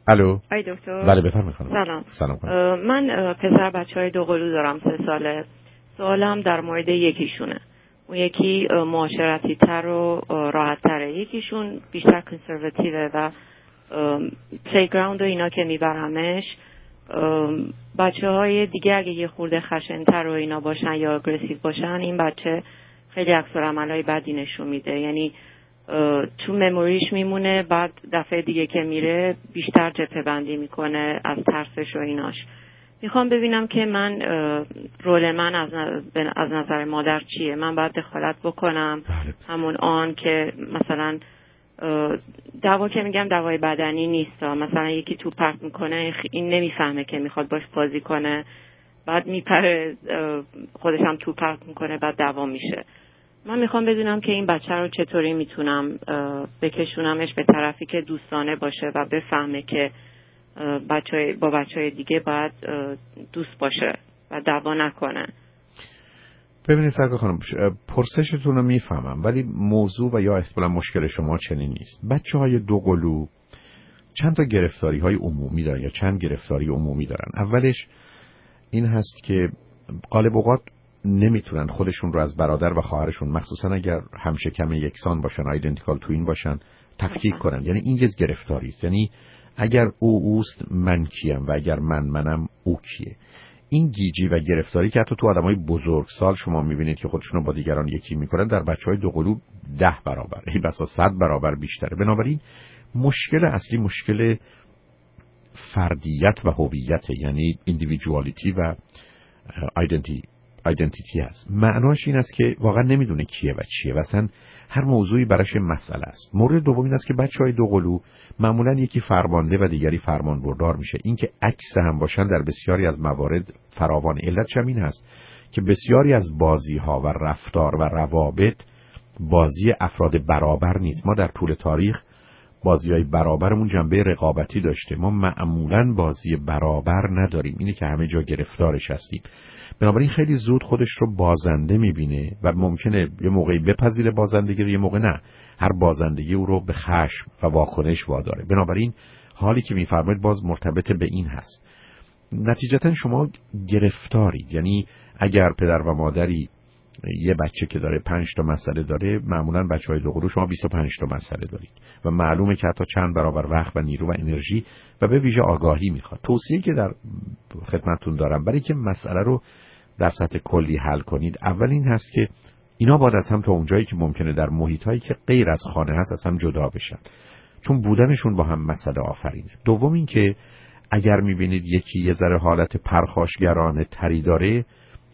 الو. آی دکتر. بله بفرمایید خانم. سلام. سلام. من پسر بچهای دوقلو دارم 3 ساله. سوالم در مورد یکیشونه. اون یکی معاشرتی تر و راحت تره، یکیشون بیشتر کنسرواتیوه و پلیگراوند و اینا که میبرمش بچه های دیگه اگه یه خورده خشن‌تر و اینا باشن یا اگریسیو باشن، این بچه خیلی عکس‌العملای بدی نشون میده. یعنی تو مموریش میمونه، بعد دفعه دیگه که میره بیشتر جبهه بندی میکنه از ترسش و ایناش. میخوام ببینم که من رول من از نظر مادر چیه؟ من باید دخالت بکنم همون آن که مثلا دعوا که میگم دوای بدنی نیست، مثلا یکی تو پرت میکنه این نمیفهمه که میخواد باش بازی کنه، بعد میپره خودش هم تو پرت میکنه، بعد دعوا میشه. من میخوام بدونم که این بچه رو چطوری میتونم بکشونمش به طرفی که دوستانه باشه و بفهمه که با بچه‌های دیگه باید دوست باشه و دعوا نکنه. ببینید سرکار خانم، پرسشتون رو میفهمم، ولی موضوع و یا احتمالا مشکل شما چنین نیست. بچه‌های دوقلو چند تا گرفتاری‌های عمومی دارن یا چند گرفتاری عمومی دارن. اولش این هست که غالب اوقات نمیتونن خودشون رو از برادر و خواهرشون، مخصوصا اگر همشکم یکسان باشن، آیدنتیکال توین باشن، تفکیک کنن. یعنی این یه گرفتاری است. یعنی اگر اوست من کیم و اگر منم او کیه. این گیجی و گرفتاری که حتی تو آدمای بزرگسال شما میبینید که خودشون رو با دیگران یکی میکنن، در بچهای دوقلو 10 برابر، این بسا 100 برابر بیشتره. بنابراین مشکل اصلی مشکل فردیت و هویت، یعنی ایندیویدوالیتی و آیدنتیتی هست. معناش این است که واقعا نمیدونه کیه و چیه و اصلا هر موضوعی براش مسئله است. مورد دوم این است که بچهای دوقلو معمولا یکی فرمانده و دیگری فرمانبردار میشه. این که عکس هم باشن در بسیاری از موارد فراوان. علتش هم این هست که بسیاری از بازی‌ها و رفتار و روابط بازی افراد برابر نیست. ما در طول تاریخ بازی‌های برابرمون جنبه رقابتی داشته. ما معمولاً بازی برابر نداریم. اینه که همه جا گرفتارش هستیم. بنابراین خیلی زود خودش رو بازنده می‌بینه و ممکنه یه موقعی بپذیره بازندگی رو، یه موقع نه. هر بازندگی او رو به خشم و واکنش واداره. بنابراین حالی که می‌فرمایید باز مرتبط به این هست. نتیجتاً شما گرفتارید. یعنی اگر پدر و مادری یه بچه که داره 5 تا مسئله داره، معمولاً بچهای دوقلو شما 25 تا مسئله دارید و معلومه که حتی چند برابر وقت و نیرو و انرژی و به ویژه آگاهی میخواد. توصیه‌ای که در خدمتتون دارم برای که مسئله رو در سطح کلی حل کنید، اول این هست که اینا باید از هم تا اونجایی که ممکنه در محیطایی که غیر از خانه هست از هم جدا بشن، چون بودنشون با هم مسئله آفرینه. دوم این که اگر میبینید یکی یه ذره حالت پرخاشگرانه تری داره،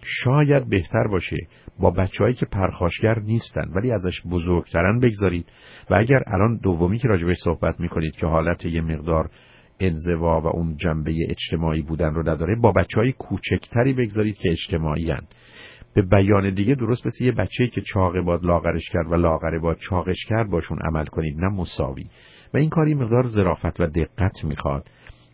شاید بهتر باشه با بچه‌هایی که پرخاشگر نیستن ولی ازش بزرگترن بگذارید و اگر الان دومی که راجبش صحبت میکنید که حالت یه مقدار انزوا و اون جنبه اجتماعی بودن رو نداره، با بچه‌های کوچکتری بگذارید که اجتماعی هن. به بیان دیگه درست مثل یه بچه‌ای که چاقه باد لاغرش کرد و لاغره باد چاقش کرد باشون عمل کنید، نه مساوی. و این کاری مقدار ظرافت و دقت میخواد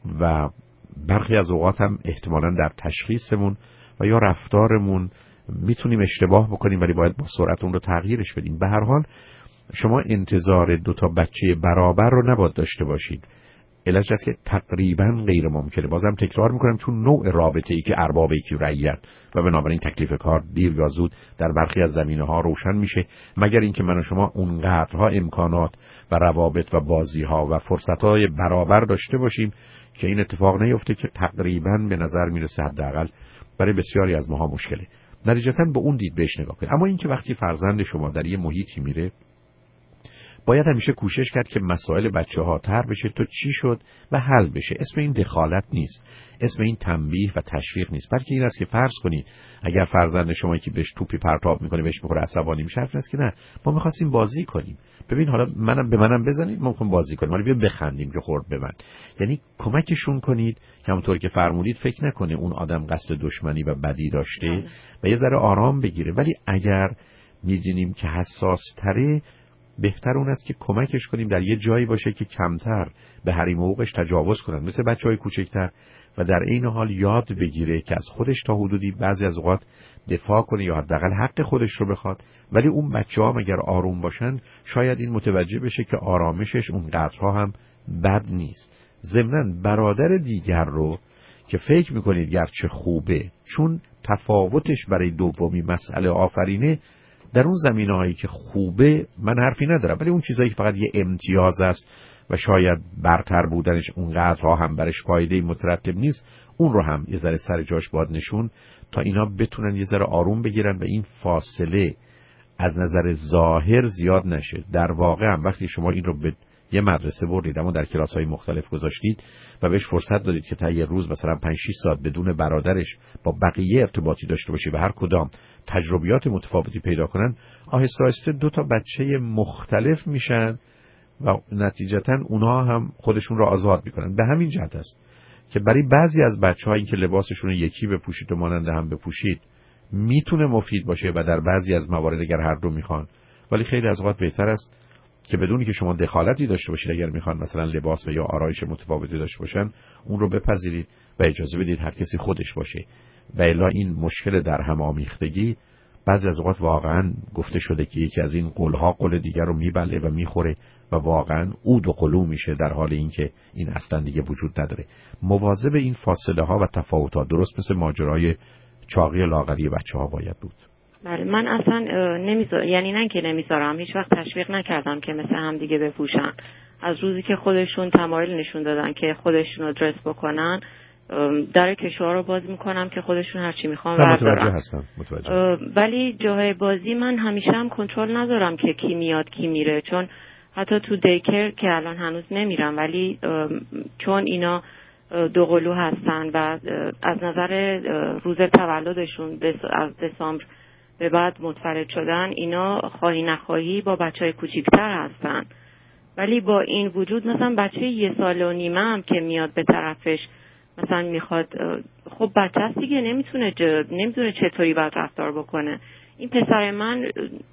و برخی از اوقات هم احتمالاً در تشخیصمون و یا رفتارمون میتونیم اشتباه بکنیم ولی باید با سرعت اون رو تغییرش بدیم. به هر حال شما انتظار 2 تا بچه برابر رو نباید داشته باشید. علتش است که تقریبا غیر ممکنه. بازم تکرار میکنم چون نوع رابطه‌ای که ارباب یکی رعیت و بنابراین تکلیف کار دیر یا زود در برخی از زمینه‌ها روشن میشه، مگر اینکه من و شما اونقدرها امکانات و روابط و بازی‌ها و فرصت‌های برابر داشته باشیم که این اتفاق نیفته، که تقریبا به نظر میرسه حداقل برای بسیاری از ماها مشکله. نتیجتاً به اون دید بهش نگاه کنید. اما اینکه وقتی فرزند شما در یه محیطی میره، باید همیشه کوشش کرد که مسائل بچه‌ها طرح بشه تو چی شد و حل بشه. اسم این دخالت نیست، اسم این تنبیه و تشویق نیست، بلکه این است که فرض کنید اگر فرزند شما که بهش توپی پرتاب میکنه بهش میخوره عصبانی میشه، حرف نیست که نه ما می‌خواستیم بازی کنیم، ببین حالا منم بزنید ما می‌خوایم بازی کنیم، ولی بیا بخندیم که خورد به من. یعنی کمکشون کنید که همونطور که فرمودید فکر نکنه اون آدم قصد دشمنی و بدی داشته و یه ذره آرام بگیره. ولی اگر می‌دونیم که حساس تره، بهتر اون است که کمکش کنیم در یه جایی باشه که کمتر به حریم و حقوقش تجاوز کنن، مثل بچهای کوچکتر، و در این حال یاد بگیره که از خودش تا حدودی بعضی از اوقات دفاع کنه یا حداقل حق خودش رو بخواد. ولی اون بچه‌ها اگر آروم باشن شاید این متوجه بشه که آرامشش اون قدرها هم بد نیست ضمناً برادر دیگر رو که فکر میکنید گرچه خوبه، چون تفاوتش برای دومی مسئله آفرینه، در اون زمینه‌هایی که خوبه من حرفی ندارم، ولی اون چیزایی که فقط یه امتیاز است و شاید برتر بودنش اونقدرها هم برش فایده مترتب نیست، اون رو هم یه ذره سر جاش باید نشون تا اینا بتونن یه ذره آروم بگیرن و این فاصله از نظر ظاهر زیاد نشه. در واقع هم وقتی شما این رو به یه مدرسه بردید اما در کلاس‌های مختلف گذاشتید و بهش فرصت دادید که تا یه روز مثلا 5-6 ساعت بدون برادرش با بقیه ارتباطی داشته باشه و هر کدام تجربیات متفاوتی پیدا کنن، آهسته آهسته 2 تا بچه مختلف میشن و نتیجتاً اونها هم خودشون رو آزاد میکنن. به همین جهت است که برای بعضی از بچه‌ها این که لباسشون رو یکی بپوشید و مانند هم بپوشید میتونه مفید باشه و در بعضی از موارد اگر هر دو میخوان، ولی خیلی از اوقات بهتر است که بدونی که شما دخالتی داشته باشید اگر میخوان مثلا لباس و یا آرایش متفاوتی داشته باشن اون رو بپذیرید و اجازه بدید هر کسی خودش باشه. و الا این مشکل در هم آمیختگی بعضی از اوقات واقعا گفته شده که یکی از این قلها قل دیگر رو میبله و میخوره و واقعا عود و قلو میشه، در حال اینکه این اصلا دیگه وجود نداره. مواظب این فاصله ها و تفاوت‌ها، درست مثل ماجرای چاقی لاغری بچه‌ها باید بود. بله، من اصلا یعنی نه که نمیذارم، هیچ وقت تشویق نکردم که مثل هم دیگه بپوشن. از روزی که خودشون تمایل نشون دادن که خودشون رو درس بکنن، در کشوها رو باز میکنم که خودشون هرچی میخوان بردارن. متوجه. ولی جاهای بازی من همیشه هم کنترل ندارم که کی میاد کی میره، چون حتی تو دیکر که الان هنوز نمیرم، ولی چون اینا دوقلو هستن و از نظر روز تولدشون از دسامبر به بعد متولد شدن، اینا خواهی نخواهی با بچهای کوچیکتر هستن. ولی با این وجود مثلا بچه 1.5 سال هم که میاد به طرفش مثلا میخواد، خب بچه هست دیگه، نمیتونه چطوری باید رفتار بکنه. این پسر من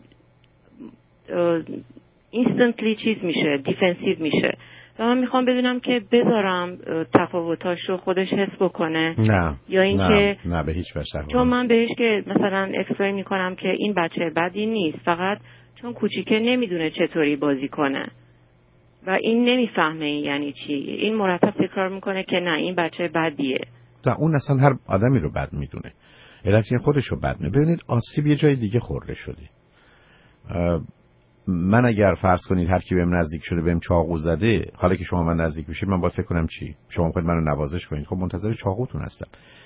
اینستنتلی چیز میشه، دیفنسیو میشه و من میخوام بدونم که بذارم تفاوتاشو خودش حس بکنه نه یا اینکه نه به هیچ وجه. چون من بهش که مثلا اکسپلین میکنم که این بچه بدی نیست، فقط چون کوچیکه نمیدونه چطوری بازی کنه و این نمیفهمه این یعنی چی. این مرتب تکرار میکنه که نه این بچه بدیه. نه، اون اصلا هر آدمی رو بد میدونه، البته خودش رو بد میدونه. ببینید آسیب یه جای دیگه خورده شده. من اگر فرض کنید هر کی بهم نزدیک شده بهم چاقو زده، حالا که شما من نزدیک بشید من باید فکر کنم چی؟ شما میخواید منو نوازش کنید، خب منتظر چاقوتون هستم.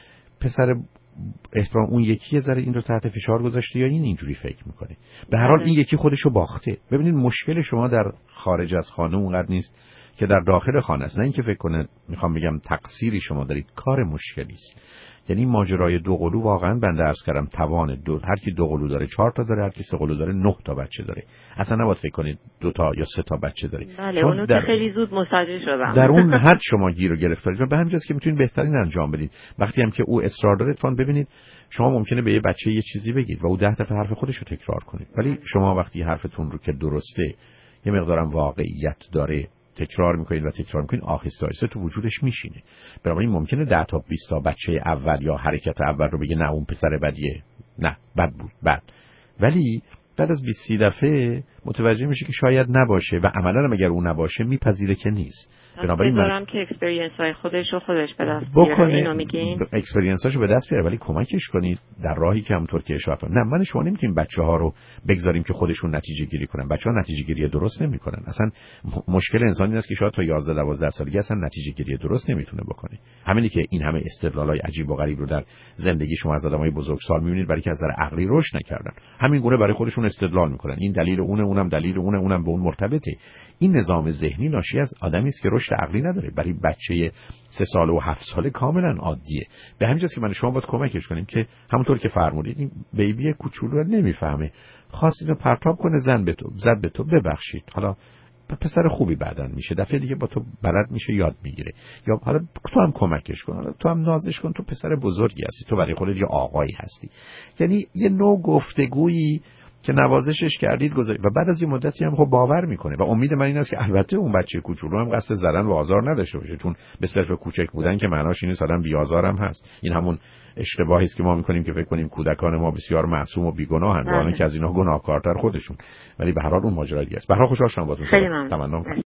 پسر احترام اون یکی ذره این رو تحت فشار گذاشته یا این اینجوری فکر میکنه؟ به هر حال این یکی خودشو باخته. ببینید مشکل شما در خارج از خانه اونقدر نیست که در داخل خانه است. نه اینکه فکر کنه میخوام بگم تقصیری شما دارید، کار مشکلی است. یعنی ماجرای دوقلو واقعا بنده عرض کردم توان هر کی دوقلو داره 4 تا داره، هر کی 3 قلو داره 9 تا بچه داره. اصلا نباید فکر کنید 2 تا یا 3 تا بچه داره. بله اونو که خیلی زود متوجه شدم. در اون حد شما گیر و گرفتارید و به همین جاست که میتونید بهترین انجام بدید. وقتی هم که او اصرار داره فون ببینید، شما ممکنه به یه بچه یه چیزی بگید و او 10 دفعه حرف خودش رو تکرار کنید، ولی شما وقتی حرفتون رو که درسته یه مقدارم واقعیت داره تکرار میکنید و تکرار میکنید، آهسته آهسته تو وجودش میشینه. بنابراین ممکنه 10 تا 20 تا بچه اول یا حرکت اول رو بگه نه اون پسر بدیه، نه بد بود بد، ولی بعد از 20 دفعه متوجه میشه که شاید نباشه و عملاً اگر اون نباشه میپذیره که نیست. بنابراین من که اکسپریانس های خودش به دست بیاره، اینو میگین اکسپریانس هاشو به دست بیاره، ولی کمکش کنید در راهی که همونطور که اشاره کردم. نه من شما نمیتونیم بچه‌ها رو بگذاریم که خودشون نتیجه گیری کنن. بچه‌ها نتیجه گیری درست نمیکنن. اصلا مشکل انسانی این است که شاید تا 11 12 سالگی اصلا نتیجه گیری درست نمیتونه بکنه. همینی که این همه استدلالای عجیب و غریب رو در زندگی شما از آدمای بزرگسال میبینید برای که از نظر عقلی رشد نکردن. همین گونه برای خودشون استدلال میکنن. این دلیل اونه، اونم دلیل اونه، اونم به اون مرتبطه. این نظام ذهنی ناشی از آدمی است که رشد عقلی نداره. برای بچه 3 ساله و 7 ساله کاملا عادیه. به همین جاست که من شما باید کمکش کنیم که همونطور که فرمودید این بیبی کوچولو رو نمیفهمه، خواست اینو پرتاب کنه زد به تو ببخشید، حالا پسر خوبی بعدن میشه، دفعه دیگه با تو بلد میشه، یاد میگیره. یا حالا تو هم کمکش کن، حالا تو هم نازش کن، تو پسر بزرگی هستی، تو برای خودت یه آقایی هستی. یعنی یه نوع گفتگویی که نوازشش کردید گذارید و بعد از این مدتی هم خب باور میکنه و امید من این است که البته اون بچه کوچولو هم قصد زدن و آزار نداشته باشه، چون به صرف کوچک بودن که معناش این نیست آدم بی‌آزار هم هست. این همون اشتباهی است که ما میکنیم که فکر کنیم کودکان ما بسیار معصوم و بیگناهند، واقعا که از اینا گناهکارتر خودشون. ولی به هر حال اون ماجرا دیگه است. به هر حال خوشحال شدم باهاتون. خیلی ممنون. تمام.